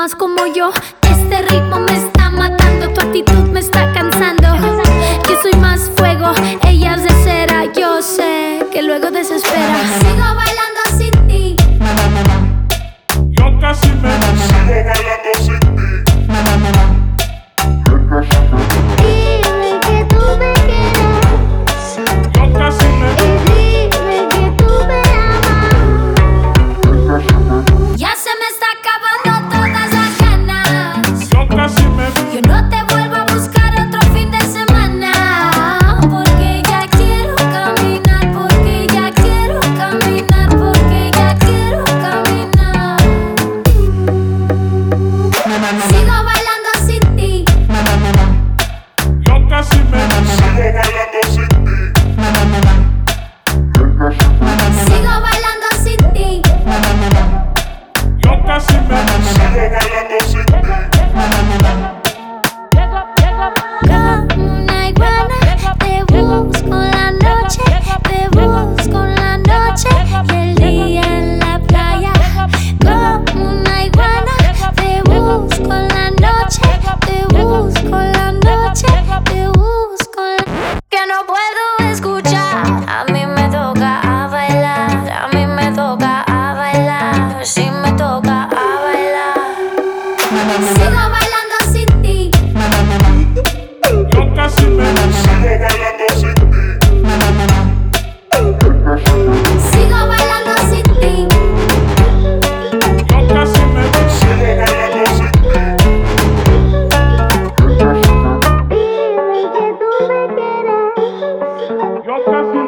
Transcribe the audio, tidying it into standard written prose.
más como yo. Este ritmo me está matando, tu actitud me está cansando. Yo soy más fuego, ella es de cera. Yo sé que luego desespera. Sigo bailando sin ti. Yo casi me sigo bailando sin ti. Dime que tú me quieres. Yo casi me Dime que tú me amas. Ya se me está acabando todas las ganas. Yo casi me Yo no te vuelvo a buscar otro fin de semana. Porque ya quiero caminar, porque ya quiero caminar, porque ya quiero caminar. Sigo bailando sin ti. Yo casi me sigo bailando sin ti. Sigo bailando sin ti. Yo casi me sigo bailando sin ti. Como una iguana, te busco en la noche, te busco en la noche y el día en la playa. Como una iguana, te busco en la noche, te busco en la noche, te busco en la... Que no puedo escuchar, a mí me toca a bailar, a mí me toca a bailar, sí me toca a bailar. Sigo bailando sin ti. Yo casi me sigo bailando sin ti. Sigo bailando sin ti. Yo casi me sigo bailando sin ti. Dime que tú me quieres. Yo casi